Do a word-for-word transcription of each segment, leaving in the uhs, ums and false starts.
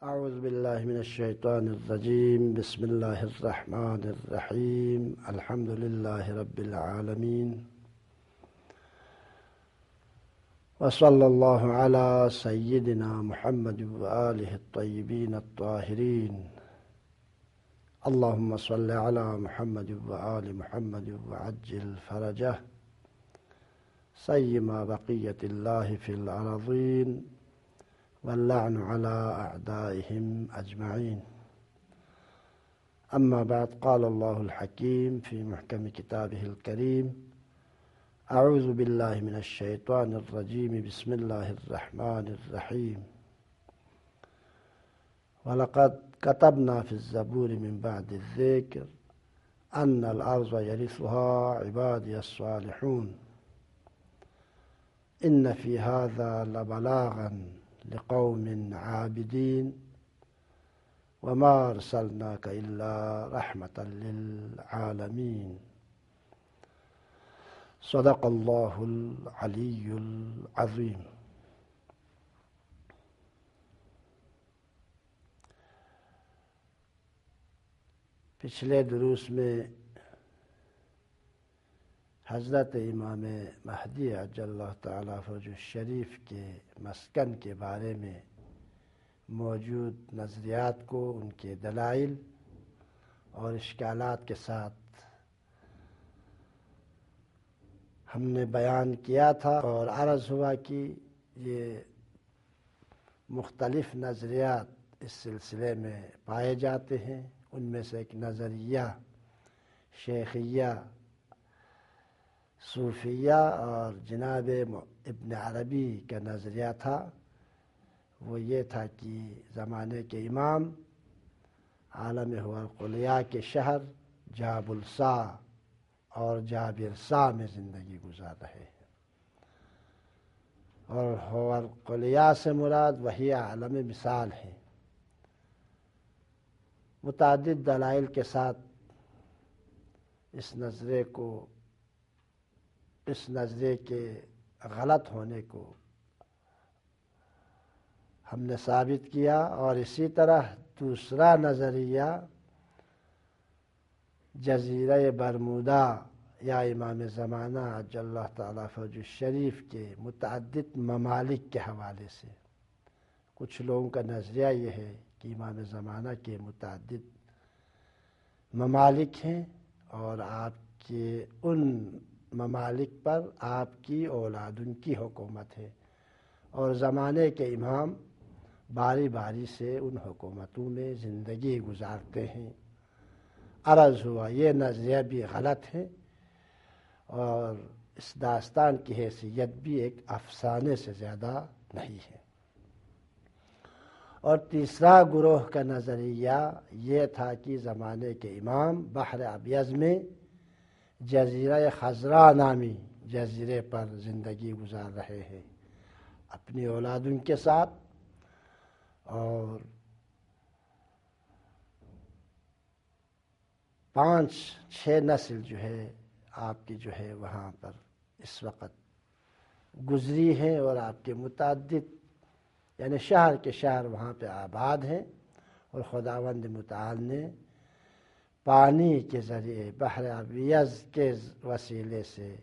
أعوذ بالله من الشيطان الرجيم. بسم الله الرحمن الرحيم. الحمد لله رب العالمين، وصلى الله على سيدنا محمد وآله الطيبين الطاهرين. اللهم صل على محمد وآل محمد وعجل فرجه سيما بقية الله في الأرضين، واللعن على أعدائهم أجمعين. أما بعد، قال الله الحكيم في محكم كتابه الكريم: أعوذ بالله من الشيطان الرجيم. بسم الله الرحمن الرحيم. ولقد كتبنا في الزبور من بعد الذكر أن الأرض يرثها عبادي الصالحون إن في هذا لبلاغا لقوم عابدين وما أرسلناك إلا رحمة للعالمين. صدق الله العلي العظيم. پچھلے دروس میں حضرت امام مہدی عجل اللہ تعالیٰ فرج الشریف کے مسکن کے بارے میں موجود نظریات کو ان کے دلائل اور اشکالات کے ساتھ ہم نے بیان کیا تھا، اور عرض ہوا کہ یہ مختلف نظریات اس سلسلے میں پائے جاتے ہیں۔ ان میں سے ایک نظریہ شیخیہ صوفیہ اور جناب ابن عربی کا نظریہ تھا۔ وہ یہ تھا کہ زمانے کے امام عالم حوالقلیہ کے شہر جابلسا اور جابرسا میں زندگی گزار رہے ہیں، اور حوالقلیہ سے مراد وہی عالم مثال ہے۔ متعدد دلائل کے ساتھ اس نظریے کو اس نظریے کے غلط ہونے کو ہم نے ثابت کیا، اور اسی طرح دوسرا نظریہ جزیرہ برمودا یا امام زمانہ عجل اللہ تعالیٰ فرج الشریف کے متعدد ممالک کے حوالے سے، کچھ لوگوں کا نظریہ یہ ہے کہ امام زمانہ کے متعدد ممالک ہیں، اور آپ کے ان ممالک پر آپ کی اولاد ان کی حکومت ہے، اور زمانے کے امام باری باری سے ان حکومتوں میں زندگی گزارتے ہیں۔ عرض ہوا یہ نظریہ بھی غلط ہے، اور اس داستان کی حیثیت بھی ایک افسانے سے زیادہ نہیں ہے۔ اور تیسرا گروہ کا نظریہ یہ تھا کہ زمانے کے امام بحر ابیض میں جزیرہ خضرا نامی جزیرے پر زندگی گزار رہے ہیں اپنی اولادوں کے ساتھ، اور پانچ چھ نسل جو ہے آپ کی جو ہے وہاں پر اس وقت گزری ہیں، اور آپ کے متعدد یعنی شہر کے شہر وہاں پہ آباد ہیں، اور خداوند متعال نے پانی کے ذریعے بحر ابیض کے وسیلے سے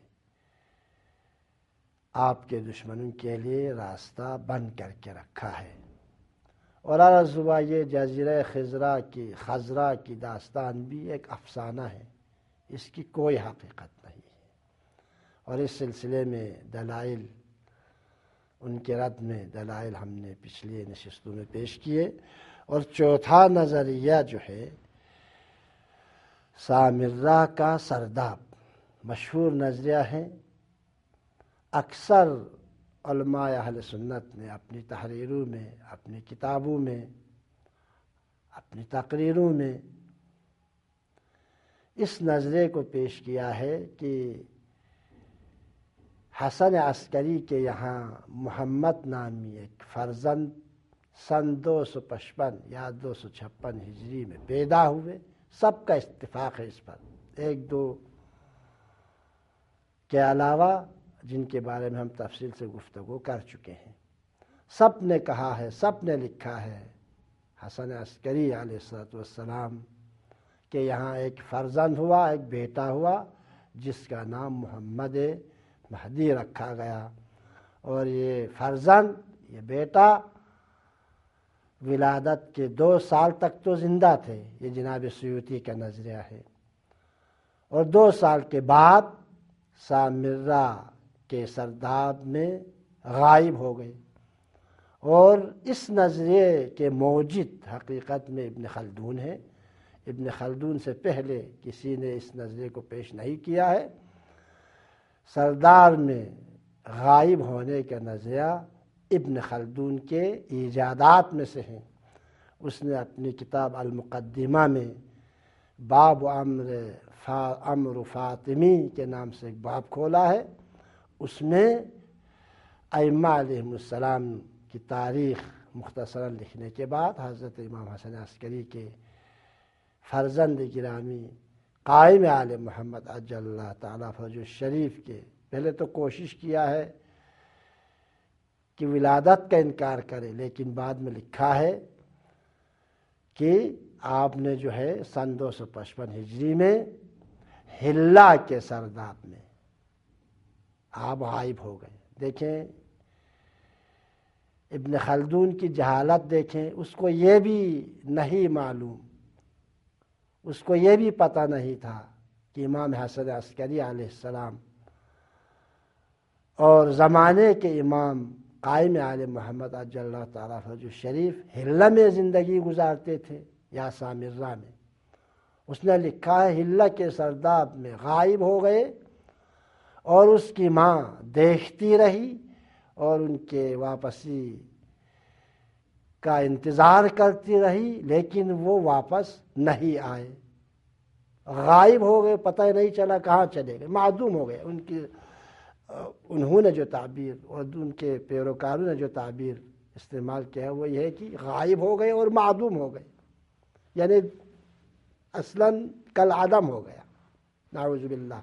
آپ کے دشمنوں کے لیے راستہ بند کر کے رکھا ہے۔ اور عرض ہوا یہ جزیرہ خضرا کی خضرا کی داستان بھی ایک افسانہ ہے، اس کی کوئی حقیقت نہیں ہے، اور اس سلسلے میں دلائل ان کے رد میں دلائل ہم نے پچھلی نشستوں میں پیش کیے۔ اور چوتھا نظریہ جو ہے سامرہ کا سرداب مشہور نظریہ ہے۔ اکثر علماء اہل سنت نے اپنی تحریروں میں، اپنی کتابوں میں، اپنی تقریروں میں اس نظریے کو پیش کیا ہے کہ حسن عسکری کے یہاں محمد نامی ایک فرزند سن دو سو پچپن یا دو سو چھپن ہجری میں پیدا ہوئے۔ سب کا اتفاق ہے اس پر، ایک دو کے علاوہ جن کے بارے میں ہم تفصیل سے گفتگو کر چکے ہیں۔ سب نے کہا ہے، سب نے لکھا ہے، حسن عسکری علیہ الصلوۃ والسلام کہ یہاں ایک فرزند ہوا، ایک بیٹا ہوا جس کا نام محمد مہدی رکھا گیا، اور یہ فرزند، یہ بیٹا ولادت کے دو سال تک تو زندہ تھے، یہ جناب سیوطی کا نظریہ ہے، اور دو سال کے بعد سامرہ کے سرداب میں غائب ہو گئے۔ اور اس نظریے کے موجد حقیقت میں ابن خلدون ہے۔ ابن خلدون سے پہلے کسی نے اس نظریے کو پیش نہیں کیا ہے۔ سردار میں غائب ہونے کا نظریہ ابن خلدون کے ایجادات میں سے ہیں۔ اس نے اپنی کتاب المقدمہ میں باب امر فا امر فاطمی کے نام سے ایک باب کھولا ہے، اس میں ائمہ علیہ السلام کی تاریخ مختصراً لکھنے کے بعد حضرت امام حسن عسکری کے فرزند گرامی قائم آل محمد عجل اللہ تعالیٰ فرجہ الشریف کے پہلے تو کوشش کیا ہے کہ ولادت کا انکار کرے، لیکن بعد میں لکھا ہے کہ آپ نے جو ہے سن دو سو پچپن ہجری میں ہلا کے سرداب میں آپ غائب ہو گئے۔ دیکھیں ابن خلدون کی جہالت دیکھیں، اس کو یہ بھی نہیں معلوم، اس کو یہ بھی پتہ نہیں تھا کہ امام حسن عسکری علیہ السلام اور زمانے کے امام قائم آل محمد عجل اللہ تعالیٰ فرجہ الشریف ہلہ میں زندگی گزارتے تھے یا سامرہ میں۔ اس نے لکھا ہے ہلہ کے سرداب میں غائب ہو گئے، اور اس کی ماں دیکھتی رہی اور ان کے واپسی کا انتظار کرتی رہی، لیکن وہ واپس نہیں آئے، غائب ہو گئے، پتہ ہی نہیں چلا کہاں چلے گئے، معدوم ہو گئے۔ ان کی انہوں نے جو تعبیر اور ان کے پیروکاروں نے جو تعبیر استعمال کیا ہے وہ یہ ہے کہ غائب ہو گئے اور معدوم ہو گئے، یعنی اصلاً کالعدم ہو گیا، نعوذ باللہ۔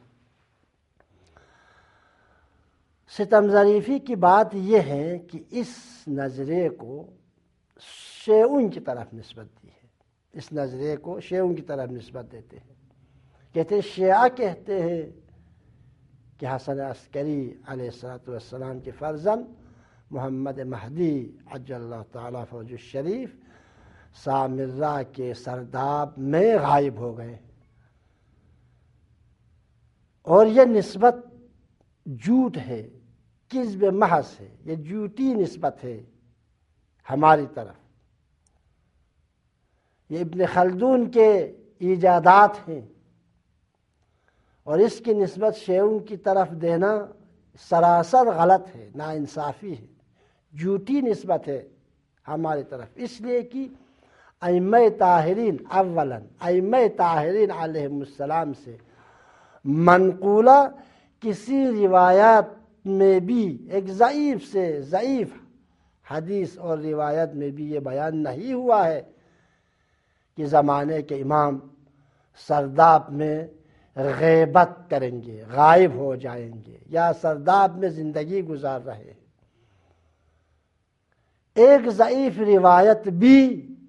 ستم ظریفی کی بات یہ ہے کہ اس نظریے کو شیعوں کی طرف نسبت دی ہے، اس نظریے کو شیعوں کی طرف نسبت دیتے ہیں، کہتے ہیں شیعہ کہتے ہیں کہ حسن عسکری علیہ الصلوۃ والسلام کے فرزند محمد مہدی عجل اللہ تعالیٰ فرجہ الشریف سامرہ کے سرداب میں غائب ہو گئے، اور یہ نسبت جھوٹ ہے، کذب محض ہے، یہ جھوٹی نسبت ہے ہماری طرف۔ یہ ابن خلدون کے ایجادات ہیں، اور اس کی نسبت شیعوں کی طرف دینا سراسر غلط ہے، ناانصافی ہے، جھوٹی نسبت ہے ہماری طرف، اس لیے کہ ائمہ طاہرین اولاً ائمہ طاہرین علیہ السلام سے منقولہ کسی روایات میں بھی ایک ضعیف سے ضعیف حدیث اور روایت میں بھی یہ بیان نہیں ہوا ہے کہ زمانے کے امام سرداب میں غیبت کریں گے، غائب ہو جائیں گے، یا سرداب میں زندگی گزار رہے ہیں۔ ایک ضعیف روایت بھی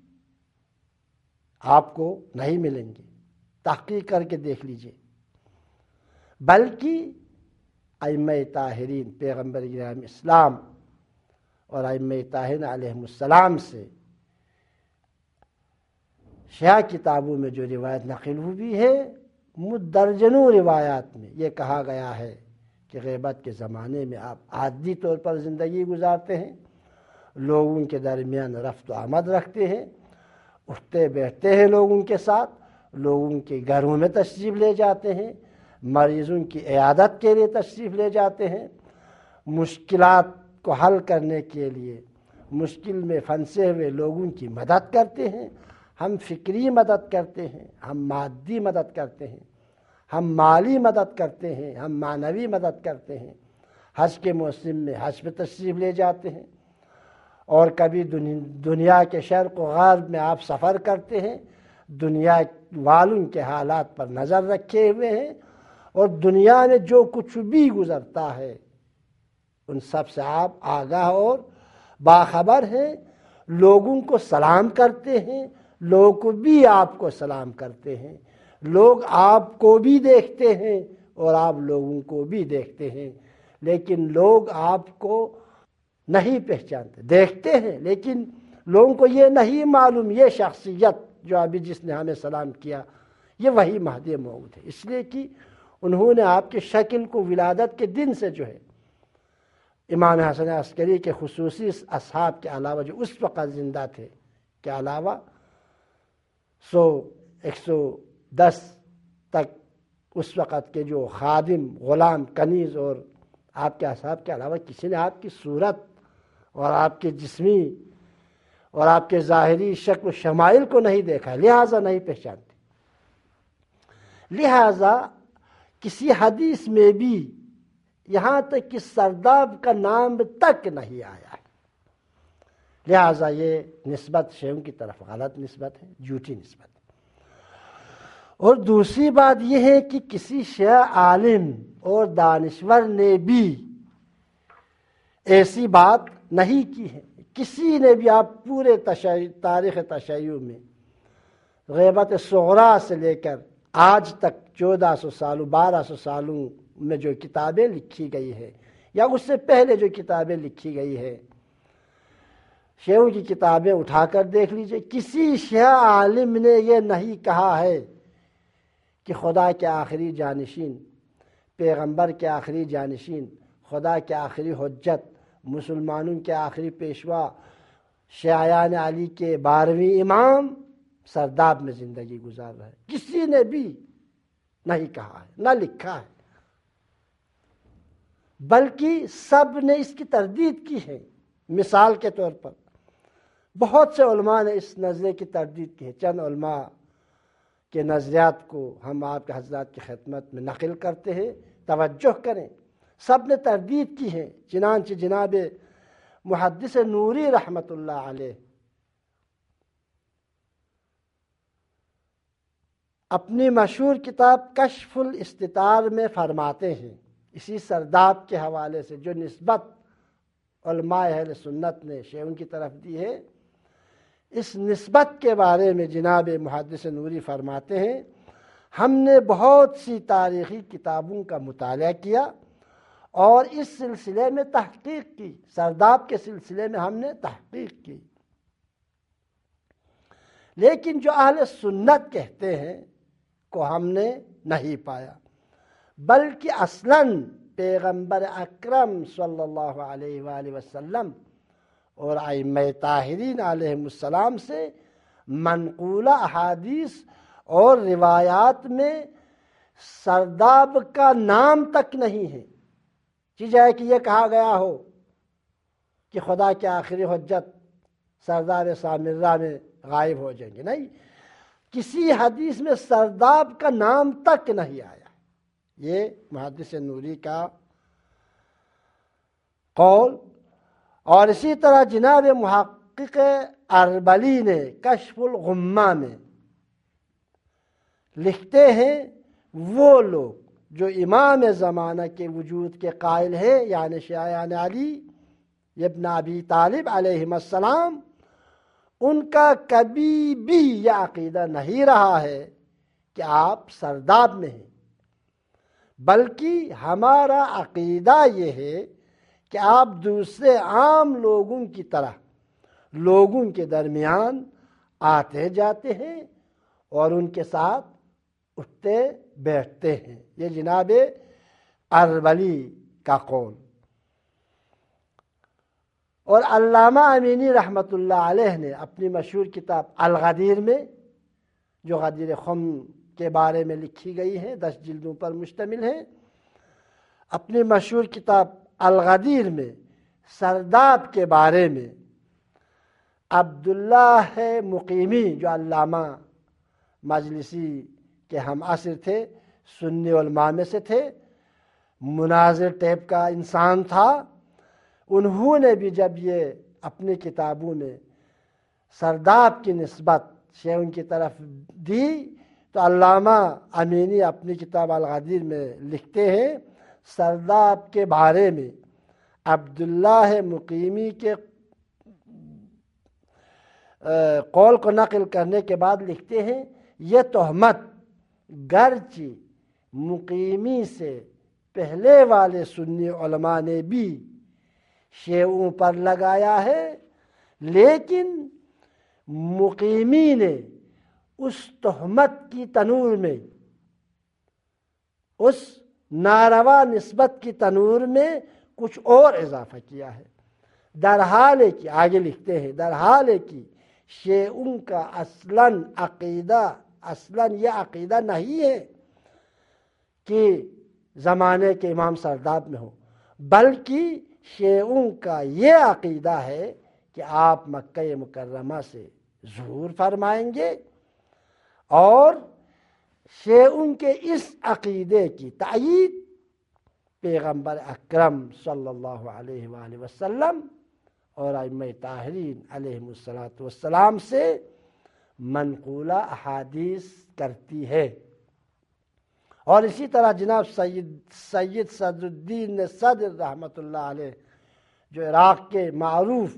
آپ کو نہیں ملیں گی، تحقیق کر کے دیکھ لیجئے۔ بلکہ ائمہ طاہرین پیغمبر گرامی اسلام اور ائمہ طاہرین علیہ السلام سے شیعہ کتابوں میں جو روایت نقل ہوئی ہے، مدرجنوں روایات میں یہ کہا گیا ہے کہ غیبت کے زمانے میں آپ عادی طور پر زندگی گزارتے ہیں، لوگوں کے درمیان رفت و آمد رکھتے ہیں، اٹھتے بیٹھتے ہیں لوگوں کے ساتھ، لوگوں کے گھروں میں تشریف لے جاتے ہیں، مریضوں کی عیادت کے لیے تشریف لے جاتے ہیں، مشکلات کو حل کرنے کے لیے مشکل میں پھنسے ہوئے لوگوں کی مدد کرتے ہیں۔ ہم فکری مدد کرتے ہیں، ہم مادی مدد کرتے ہیں، ہم مالی مدد کرتے ہیں، ہم معنوی مدد کرتے ہیں۔ حج کے موسم میں حج پہ تشریف لے جاتے ہیں، اور کبھی دنیا کے شرق و غرب میں آپ سفر کرتے ہیں، دنیا والوں کے حالات پر نظر رکھے ہوئے ہیں، اور دنیا میں جو کچھ بھی گزرتا ہے ان سب سے آپ آگاہ اور باخبر ہیں۔ لوگوں کو سلام کرتے ہیں، لوگ بھی آپ کو سلام کرتے ہیں، لوگ آپ کو بھی دیکھتے ہیں اور آپ لوگوں کو بھی دیکھتے ہیں، لیکن لوگ آپ کو نہیں پہچانتے، دیکھتے ہیں لیکن لوگوں کو یہ نہیں معلوم یہ شخصیت جو ابھی جس نے ہمیں سلام کیا یہ وہی مہدی موعود ہے، اس لیے کہ انہوں نے آپ کی شکل کو ولادت کے دن سے جو ہے امام حسن عسکری کے خصوصی اصحاب کے علاوہ جو اس وقت زندہ تھے کے علاوہ سو ایک سو دس تک اس وقت کے جو خادم، غلام، کنیز اور آپ کے اصحاب کے علاوہ کسی نے آپ کی صورت اور آپ کے جسمی اور آپ کے ظاہری شکل و شمائل کو نہیں دیکھا، لہٰذا نہیں پہچانتے۔ لہٰذا کسی حدیث میں بھی یہاں تک کہ سرداب کا نام تک نہیں آیا ہے، لہٰذا یہ نسبت شیعوں کی طرف غلط نسبت ہے، جھوٹی نسبت ہے۔ اور دوسری بات یہ ہے کہ کسی شیعہ عالم اور دانشور نے بھی ایسی بات نہیں کی ہے، کسی نے بھی، آپ پورے تاریخ تشیع میں غیبت صغریٰ سے لے کر آج تک چودہ سو سالوں بارہ سو سالوں میں جو کتابیں لکھی گئی ہے یا اس سے پہلے جو کتابیں لکھی گئی ہے، شیعوں کی کتابیں اٹھا کر دیکھ لیجئے، کسی شیعہ عالم نے یہ نہیں کہا ہے کہ خدا کے آخری جانشین، پیغمبر کے آخری جانشین، خدا کے آخری حجت، مسلمانوں کے آخری پیشوا، شیعیان علی کے بارہویں امام سرداب میں زندگی گزار رہے، کسی نے بھی نہیں کہا ہے، نہ لکھا ہے، بلکہ سب نے اس کی تردید کی ہے۔ مثال کے طور پر بہت سے علماء نے اس نظریے کی تردید کی ہے، چند علماء کے نظریات کو ہم آپ کے حضرات کی خدمت میں نقل کرتے ہیں، توجہ کریں، سب نے تردید کی ہے۔ چنانچہ جناب محدث نوری رحمت اللہ علیہ اپنی مشہور کتاب کشف الاستتار میں فرماتے ہیں، اسی سرداب کے حوالے سے جو نسبت علماء اہل سنت نے شیعوں کی طرف دی ہے، اس نسبت کے بارے میں جناب محدث نوری فرماتے ہیں، ہم نے بہت سی تاریخی کتابوں کا مطالعہ کیا اور اس سلسلے میں تحقیق کی، سرداب کے سلسلے میں ہم نے تحقیق کی، لیکن جو اہل سنت کہتے ہیں کو ہم نے نہیں پایا، بلکہ اصلاً پیغمبر اکرم صلی اللہ علیہ وآلہ وسلم اور ائمہ طاہرین علیہم السلام سے منقولہ احادیث اور روایات میں سرداب کا نام تک نہیں ہے، چیز ہے کہ یہ کہا گیا ہو کہ خدا کے آخری حجت سردار سامرہ میں غائب ہو جائیں گے، نہیں، کسی حدیث میں سرداب کا نام تک نہیں آیا۔ یہ محدث نوری کا قول۔ اور اسی طرح جناب محقق اربلی نے کشف الغمہ میں لکھتے ہیں، وہ لوگ جو امام زمانہ کے وجود کے قائل ہیں، یعنی شیعیان علی ابن ابی طالب علیہ السلام، ان کا کبھی بھی یہ عقیدہ نہیں رہا ہے کہ آپ سرداب میں ہیں، بلکہ ہمارا عقیدہ یہ ہے کہ آپ دوسرے عام لوگوں کی طرح لوگوں کے درمیان آتے جاتے ہیں اور ان کے ساتھ اٹھتے بیٹھتے ہیں۔ یہ جناب اربلی کا قول۔ اور علامہ امینی رحمت اللہ علیہ نے اپنی مشہور کتاب الغدیر میں، جو غدیر خم کے بارے میں لکھی گئی ہے، دس جلدوں پر مشتمل ہے، اپنی مشہور کتاب الغدیر میں سرداب کے بارے میں عبداللہ مقیمی، جو علامہ مجلسی کے ہم عصر تھے، سنی علماء میں سے تھے، مناظر ٹیپ کا انسان تھا، انہوں نے بھی جب یہ اپنی کتابوں میں سرداب کی نسبت شیعوں کی طرف دی تو علامہ امینی اپنی کتاب الغدیر میں لکھتے ہیں، سرداب کے بارے میں عبداللہ مقیمی کے قول کو نقل کرنے کے بعد لکھتے ہیں یہ تہمت گرچہ مقیمی سے پہلے والے سنی علماء نے بھی شیعوں پر لگایا ہے، لیکن مقیمی نے اس تہمت کی تنور میں، اس ناروا نسبت کی تنور میں کچھ اور اضافہ کیا ہے، در حال ہے کہ آگے لکھتے ہیں در حال ہے کہ شیعوں کا اصلاً عقیدہ اصلاً یہ عقیدہ نہیں ہے کہ زمانے کے امام سرداب میں ہو، بلکہ شیعوں کا یہ عقیدہ ہے کہ آپ مکہ مکرمہ سے ظہور فرمائیں گے، اور شیعوں کے اس عقیدے کی تائید پیغمبر اکرم صلی اللہ علیہ وآلہ وسلم اور ائمہ طاہرین علیہم الصلاۃ والسلام سے منقولہ احادیث کرتی ہے۔ اور اسی طرح جناب سید سید صدر الدین صدر رحمۃ اللہ علیہ، جو عراق کے معروف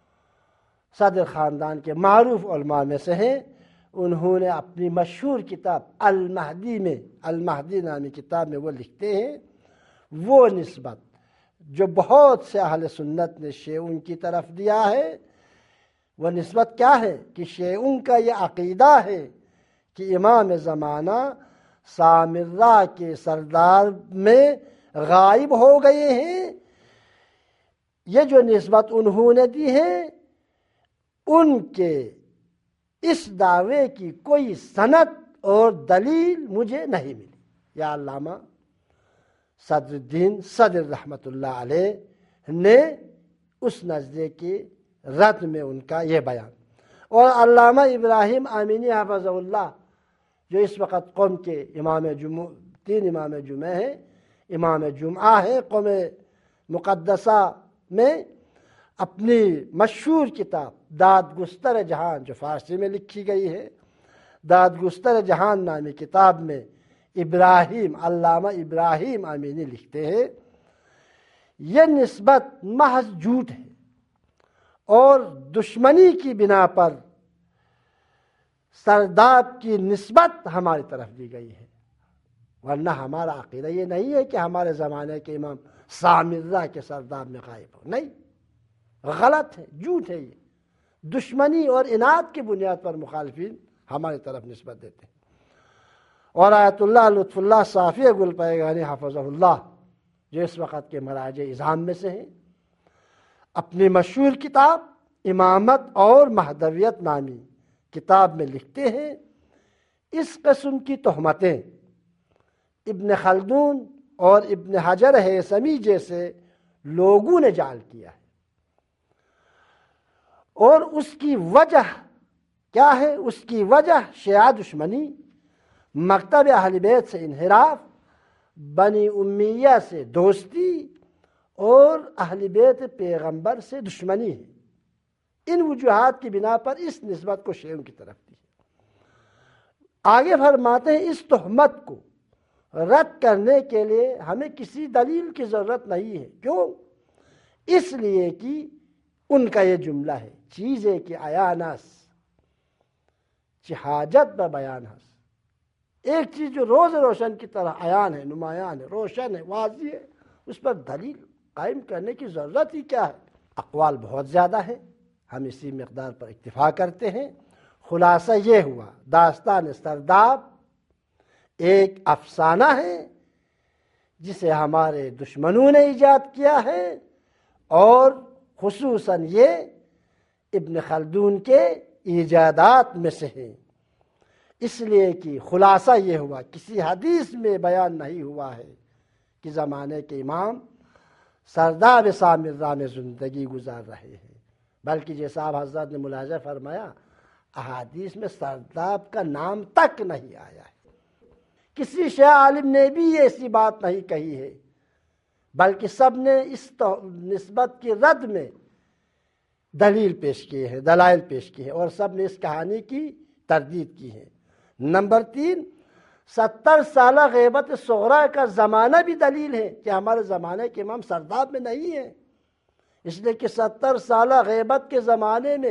صدر خاندان کے معروف علماء میں سے ہیں، انہوں نے اپنی مشہور کتاب المہدی میں المہدی نامی کتاب میں وہ لکھتے ہیں وہ نسبت جو بہت سے اہل سنت نے شیعوں کی طرف دیا ہے، وہ نسبت کیا ہے کہ شیعوں کا یہ عقیدہ ہے کہ امام زمانہ سامرہ کے سردار میں غائب ہو گئے ہیں۔ یہ جو نسبت انہوں نے دی ہے، ان کے اس دعوے کی کوئی سند اور دلیل مجھے نہیں ملی۔ یا علامہ صدر الدین صدر رحمۃ اللہ علیہ نے اس نظریے کی رد میں ان کا یہ بیان۔ اور علامہ ابراہیم آمینی حفظہ اللہ، جو اس وقت قوم کے امام جمعہ تین امام جمعہ ہیں، امام جمعہ ہیں قوم مقدسہ میں، اپنی مشہور کتاب داد گستر جہان جو فارسی میں لکھی گئی ہے، داد گستر جہان نامی کتاب میں ابراہیم علامہ ابراہیم آمینی لکھتے ہیں یہ نسبت محض جھوٹ ہے اور دشمنی کی بنا پر سرداب کی نسبت ہماری طرف دی گئی ہے، ورنہ ہمارا عقیدہ یہ نہیں ہے کہ ہمارے زمانے کے امام سامرہ کے سرداب میں غائب ہو، نہیں، غلط ہے، جھوٹ ہے، یہ دشمنی اور اناد کی بنیاد پر مخالفین ہماری طرف نسبت دیتے ہیں۔ اور آیت اللہ لطف اللہ صافی گل پیگانی حفظہ اللہ، جو اس وقت کے مراجع اعظام میں سے ہیں، اپنی مشہور کتاب امامت اور مہدویت نامی کتاب میں لکھتے ہیں اس قسم کی تہمتیں ابن خلدون اور ابن حجر ہیثمی جیسے لوگوں نے جعل کیا ہے، اور اس کی وجہ کیا ہے؟ اس کی وجہ شیعہ دشمنی، مکتب اہل بیت سے انحراف، بنی امیہ سے دوستی اور اہل بیت پیغمبر سے دشمنی ہے۔ ان وجوہات کی بنا پر اس نسبت کو شیعوں کی طرف دی۔ آگے فرماتے ہیں اس تہمت کو رد کرنے کے لیے ہمیں کسی دلیل کی ضرورت نہیں ہے۔ کیوں؟ اس لیے کہ ان کا یہ جملہ ہے چیزیں کہ عیانس چی حاجت ب بیان ہس، ایک چیز جو روز روشن کی طرح عیان ہے، نمایاں ہے، روشن ہے، واضح ہے، اس پر دلیل قائم کرنے کی ضرورت ہی کیا ہے؟ اقوال بہت زیادہ ہیں، ہم اسی مقدار پر اکتفا کرتے ہیں۔ خلاصہ یہ ہوا داستان سرداب ایک افسانہ ہے جسے ہمارے دشمنوں نے ایجاد کیا ہے، اور خصوصاً یہ ابن خلدون کے ایجادات میں سے ہے، اس لیے کہ خلاصہ یہ ہوا کسی حدیث میں بیان نہیں ہوا ہے کہ زمانے کے امام سرداب سامرہ میں زندگی گزار رہے ہیں، بلکہ جیسا آپ حضرات نے ملاحظہ فرمایا احادیث میں سرداب کا نام تک نہیں آیا ہے، کسی شیعہ عالم نے بھی ایسی بات نہیں کہی ہے، بلکہ سب نے اس نسبت کی رد میں دلیل پیش کی ہے، دلائل پیش کی ہے، اور سب نے اس کہانی کی تردید کی ہے۔ نمبر تین، ستر سالہ غیبت صغرا کا زمانہ بھی دلیل ہے کہ ہمارے زمانے کے امام سرداب میں نہیں ہے، اس لیے کہ ستر سالہ غیبت کے زمانے میں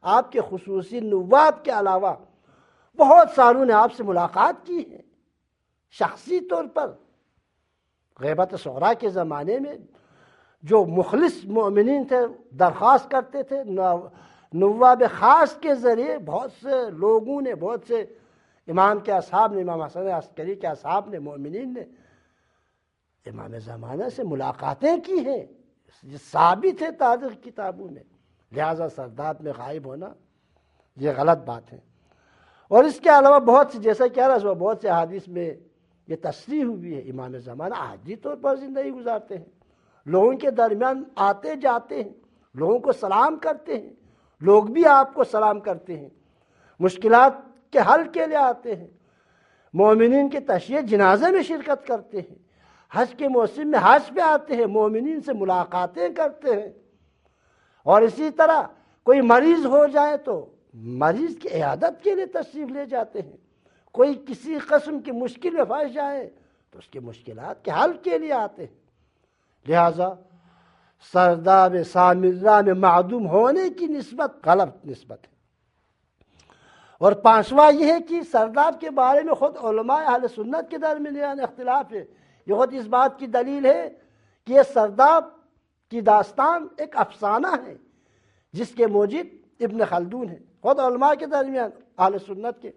آپ کے خصوصی نواب کے علاوہ بہت ساروں نے آپ سے ملاقات کی ہے شخصی طور پر۔ غیبت صغریٰ کے زمانے میں جو مخلص مومنین تھے درخواست کرتے تھے، نواب خاص کے ذریعے بہت سے لوگوں نے، بہت سے امام کے اصحاب نے، امام حسن عسکری کے اصحاب نے، مومنین نے امام زمانہ سے ملاقاتیں کی ہیں، یہ ثابت ہے تاریخ کتابوں میں۔ لہذا سرداب میں غائب ہونا یہ غلط بات ہے۔ اور اس کے علاوہ بہت سی، جیسا کہ عرض ہوا، بہت سے احادیث میں یہ تصریح ہوئی ہے امام زمانہ عادی طور پر زندگی گزارتے ہیں، لوگوں کے درمیان آتے جاتے ہیں، لوگوں کو سلام کرتے ہیں، لوگ بھی آپ کو سلام کرتے ہیں، مشکلات کے حل کے لیے آتے ہیں، مومنین کے تشییع جنازے میں شرکت کرتے ہیں، حج کے موسم میں حج پہ آتے ہیں، مومنین سے ملاقاتیں کرتے ہیں۔ اور اسی طرح کوئی مریض ہو جائے تو مریض کی عیادت کے لیے تشریف لے جاتے ہیں، کوئی کسی قسم کی مشکل میں پھنس جائے تو اس کی مشکلات کے حل کے لیے آتے ہیں۔ لہذا سرداب سامرہ میں معدوم ہونے کی نسبت غلط نسبت ہے۔ اور پانچواں یہ ہے کہ سرداب کے بارے میں خود علماء اہل سنت کے درمیان اختلاف ہے۔ یہ خود اس بات کی دلیل ہے کہ یہ سرداب کی داستان ایک افسانہ ہے جس کے موجد ابن خلدون ہے، خود علماء کے درمیان اہل سنت کے،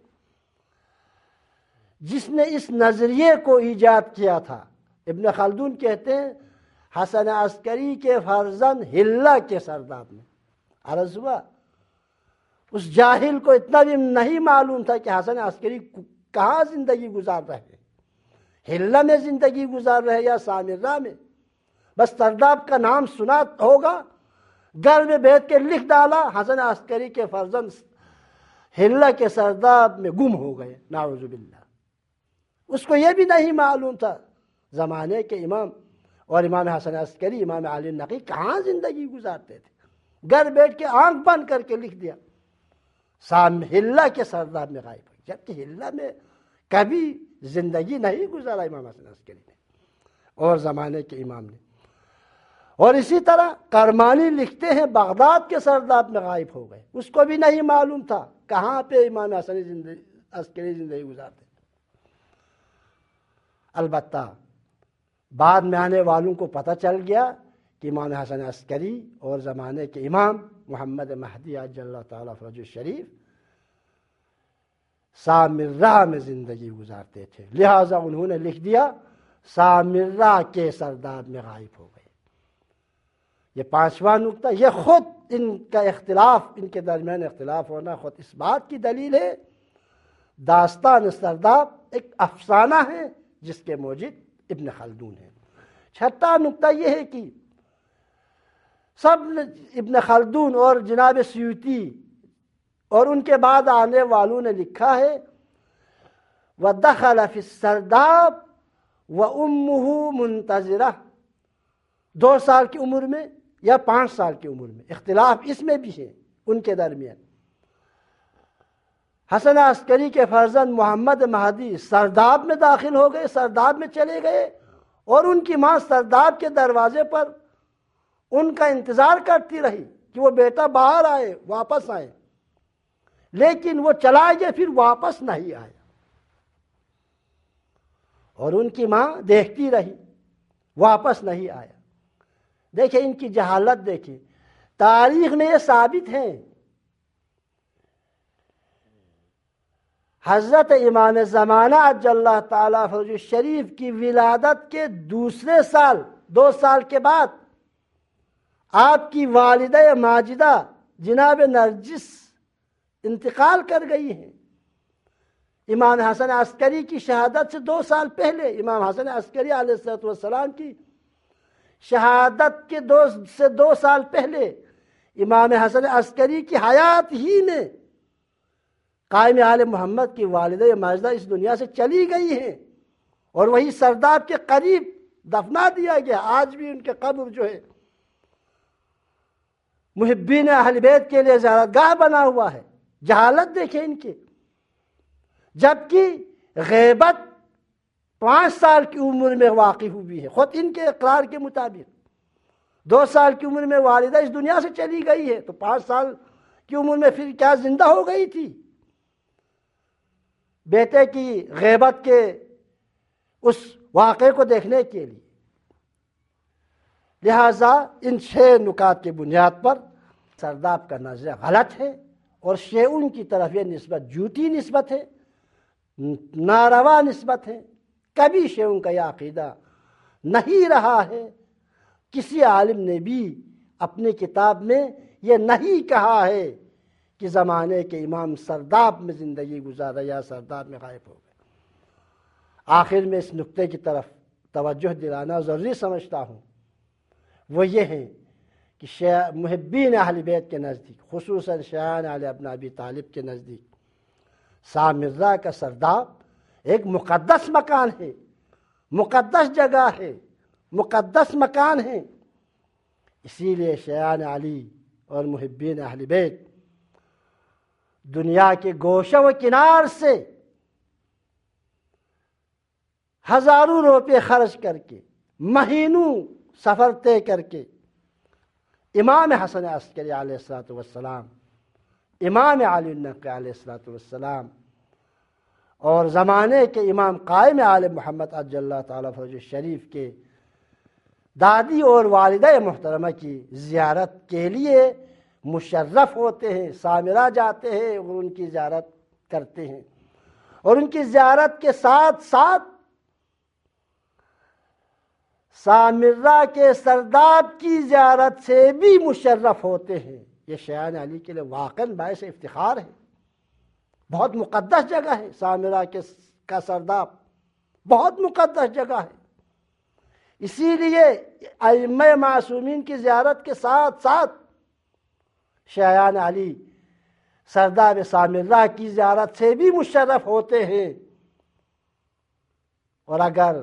جس نے اس نظریے کو ایجاد کیا تھا۔ ابن خلدون کہتے ہیں حسن عسکری کے فرزند ہلہ کے سرداب میں، عرض ہوا اس جاہل کو اتنا بھی نہیں معلوم تھا کہ حسن عسکری کہاں زندگی گزار رہے ہیں، ہلہ میں زندگی گزار رہے یا سامرہ میں۔ بس سرداب کا نام سنا ہوگا، گھر میں بیٹھ کے لکھ ڈالا حسن عسکری کے فرزند ہلہ کے سرداب میں گم ہو گئے، نعوذ باللہ۔ اس کو یہ بھی نہیں معلوم تھا زمانے کے امام اور امام حسن عسکری، امام علی نقی کہاں زندگی گزارتے تھے، گھر بیٹھ کے آنکھ بند کر کے لکھ دیا سام ہلہ کے سرداب میں غائب ہے، جبکہ ہلہ میں کبھی زندگی نہیں گزارا امام حسن عسکری نے اور زمانے کے امام نے۔ اور اسی طرح کرمانی لکھتے ہیں بغداد کے سرداب میں غائب ہو گئے، اس کو بھی نہیں معلوم تھا کہاں پہ امام حسن عسکری زندگی گزارتے۔ البتہ بعد میں آنے والوں کو پتہ چل گیا کہ امام حسن عسکری اور زمانے کے امام محمد مہدی عجل اللہ تعالیٰ فرجہ الشریف سامرہ میں زندگی گزارتے تھے، لہٰذا انہوں نے لکھ دیا سامرہ کے سرداب میں غائب ہو گئے۔ یہ پانچواں نقطہ، یہ خود ان کا اختلاف، ان کے درمیان اختلاف ہونا خود اس بات کی دلیل ہے داستان سرداب ایک افسانہ ہے جس کے موجد ابن خلدون ہے۔ چھٹا نقطہ یہ ہے کہ سب ابن خلدون اور جناب سیوطی اور ان کے بعد آنے والوں نے لکھا ہے وَدَخَلَ فِي السَّرْدَابِ وَأُمُّهُ مُنْتَظِرَةٌ، دو سال کی عمر میں یا پانچ سال کی عمر میں، اختلاف اس میں بھی ہے ان کے درمیان۔ حسن عسکری کے فرزند محمد مہدی سرداب میں داخل ہو گئے، سرداب میں چلے گئے، اور ان کی ماں سرداب کے دروازے پر ان کا انتظار کرتی رہی کہ وہ بیٹا باہر آئے، واپس آئے، لیکن وہ چلا گیا، پھر واپس نہیں آیا، اور ان کی ماں دیکھتی رہی، واپس نہیں آیا۔ دیکھیں ان کی جہالت، دیکھیں تاریخ میں یہ ثابت ہے۔ حضرت امام زمانہ عجل اللہ تعالیٰ فرجہ الشریف کی ولادت کے دوسرے سال، دو سال کے بعد آپ کی والدہ ماجدہ جناب نرجس انتقال کر گئی ہیں۔ امام حسن عسکری کی شہادت سے دو سال پہلے، امام حسن عسکری علیہ السلام کی شہادت کے دو سے دو سال پہلے امام حسن عسکری کی حیات ہی میں قائم آل محمد کی والدہ ماجدہ اس دنیا سے چلی گئی ہیں، اور وہی سرداب کے قریب دفنا دیا گیا۔ آج بھی ان کے قبر جو ہے محبین اہل بیت کے لیے زیارت گاہ بنا ہوا ہے۔ جہالت دیکھیں ان کی، جبکہ غیبت پانچ سال کی عمر میں واقع ہوئی ہے، خود ان کے اقرار کے مطابق۔ دو سال کی عمر میں والدہ اس دنیا سے چلی گئی ہے، تو پانچ سال کی عمر میں پھر کیا زندہ ہو گئی تھی بیٹے کی غیبت کے اس واقعے کو دیکھنے کے لیے؟ لہذا ان چھ نکات کی بنیاد پر سرداب کا نظریہ غلط ہے اور شیعون کی طرف یہ نسبت جھوٹی نسبت ہے، ناروا نسبت ہے۔ کبھی شیعون کا یہ عقیدہ نہیں رہا ہے، کسی عالم نے بھی اپنی کتاب میں یہ نہیں کہا ہے کہ زمانے کے امام سرداب میں زندگی گزارا یا سرداب میں غائب ہو گئے۔ آخر میں اس نقطے کی طرف توجہ دلانا ضروری سمجھتا ہوں، وہ یہ ہے کہ شیعہ محبین اہل بیت کے نزدیک، خصوصاً شیعان علی ابن ابی طالب کے نزدیک، سامرہ کا سرداب ایک مقدس مکان ہے، مقدس جگہ ہے، مقدس مکان ہے۔ اسی لیے شیعان علی اور محبین اہل بیت دنیا کے گوشہ و کنار سے ہزاروں روپے خرچ کر کے، مہینوں سفر طے کر کے امام حسن عسکری علیہ الصلوۃ والسلام، امام علی النقی علیہ الصلوۃ والسلام اور زمانے کے امام قائم عالم محمد عجل اللہ تعالیٰ فرج الشریف کے دادی اور والدہ محترمہ کی زیارت کے لیے مشرف ہوتے ہیں، سامرہ جاتے ہیں اور ان کی زیارت کرتے ہیں، اور ان کی زیارت کے ساتھ ساتھ سامرہ کے سرداب کی زیارت سے بھی مشرف ہوتے ہیں۔ یہ شیعان علی کے لیے واقعاً باعث افتخار ہے، بہت مقدس جگہ ہے سامرہ کے کا سرداب، بہت مقدس جگہ ہے۔ اسی لیے ائمہ معصومین کی زیارت کے ساتھ ساتھ شیعان علی سرداب سامرہ کی زیارت سے بھی مشرف ہوتے ہیں، اور اگر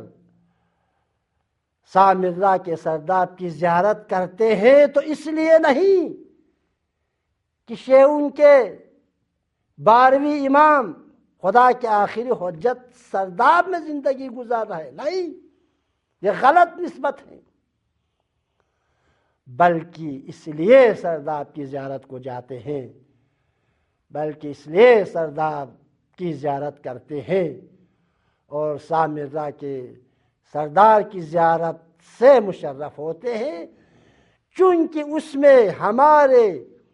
سامرہ کے سرداب کی زیارت کرتے ہیں تو اس لیے نہیں کہ شیعون کے بارہویں امام خدا کے آخری حجت سرداب میں زندگی گزار رہا ہے، نہیں، یہ غلط نسبت ہے، بلکہ اس لیے سرداب کی زیارت کو جاتے ہیں، بلکہ اس لیے سرداب کی زیارت کرتے ہیں اور سامرہ کے سردار کی زیارت سے مشرف ہوتے ہیں، چونکہ اس میں ہمارے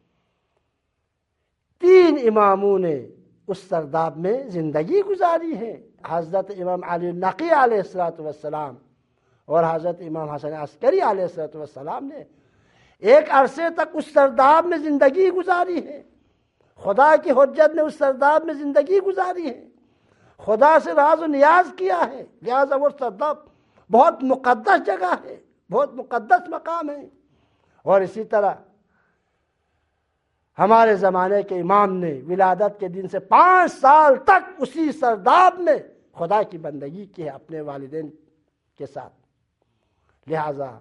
تین اماموں نے اس سرداب میں زندگی گزاری ہے، حضرت امام علی النقی علیہ الصلوۃ والسلام اور حضرت امام حسن عسکری علیہ الصلوۃ والسلام نے ایک عرصے تک اس سرداب میں زندگی گزاری ہے، خدا کی حجت نے اس سرداب میں زندگی گزاری ہے، خدا سے راز و نیاز کیا ہے، لہذا وہ سرداب بہت مقدس جگہ ہے، بہت مقدس مقام ہے۔ اور اسی طرح ہمارے زمانے کے امام نے ولادت کے دن سے پانچ سال تک اسی سرداب میں خدا کی بندگی کی ہے اپنے والدین کے ساتھ۔ لہذا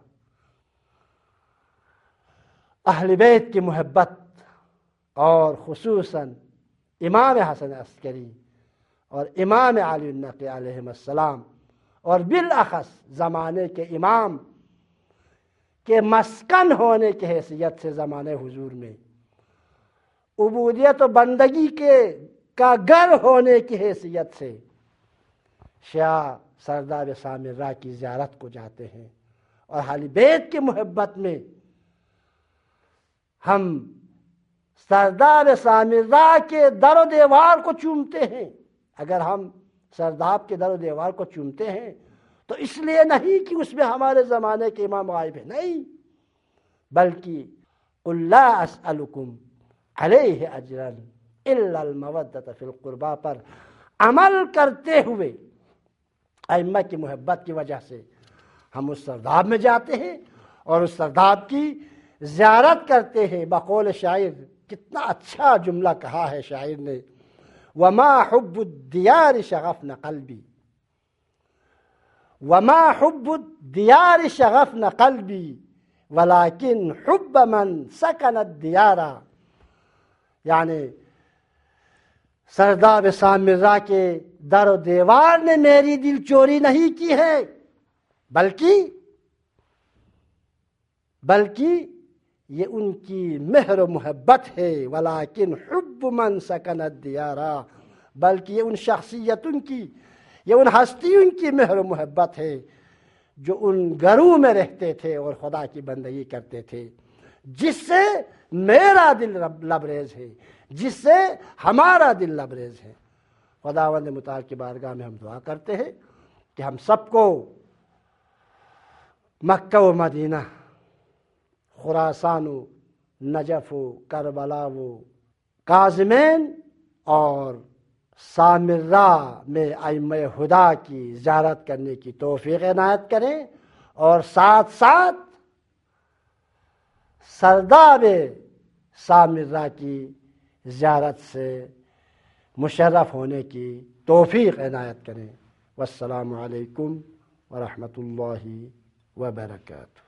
اہل بیت کی محبت اور خصوصاً امام حسن عسکری اور امام علی النقی علیہ السلام اور بالاخص زمانے کے امام کے مسکن ہونے کی حیثیت سے زمانے حضور میں عبودیت و بندگی کے کا گھر ہونے کی حیثیت سے شیعہ سردار سامرہ کی زیارت کو جاتے ہیں، اور اہل بیت کی محبت میں ہم سردار سامرہ کے در و دیوار کو چومتے ہیں۔ اگر ہم سرداب کے در و دیوار کو چومتے ہیں تو اس لیے نہیں کہ اس میں ہمارے زمانے کے امام غائب ہیں، نہیں، بلکہ قُلْ لَا أَسْأَلُكُمْ عَلَيْهِ أَجْرًا إِلَّا الْمَوَدَّةَ فِي الْقُرْبَى پر عمل کرتے ہوئے ائمہ کی محبت کی وجہ سے ہم اس سرداب میں جاتے ہیں اور اس سرداب کی زیارت کرتے ہیں۔ بقول شاعر، کتنا اچھا جملہ کہا ہے شاعر نے، وما حب الدیار شغفن قلبی، وما حب الدیار شغفن قلبی ولیکن حب من سکن الدیار، یعنی سرداب سامرہ کے در و دیوار نے میری دل چوری نہیں کی ہے، بلکہ بلکہ یہ ان کی مہر و محبت ہے، ولیکن حب من سکن الدیارا، بلکہ یہ ان شخصیتوں کی، یہ ان ہستیوں کی مہر و محبت ہے جو ان گھروں میں رہتے تھے اور خدا کی بندگی کرتے تھے، جس سے میرا دل لبریز ہے، جس سے ہمارا دل لبریز ہے۔ خداوند متعال کی بارگاہ میں ہم دعا کرتے ہیں کہ ہم سب کو مکہ و مدینہ، خراسان و نجف و کربلا و کاظمین اور سامرہ میں ائمہ ہدا کی زیارت کرنے کی توفیق عنایت کریں، اور ساتھ ساتھ سرداب سامرہ کی زیارت سے مشرف ہونے کی توفیق عنایت کریں۔ والسلام علیکم ورحمۃ اللہ وبرکاتہ۔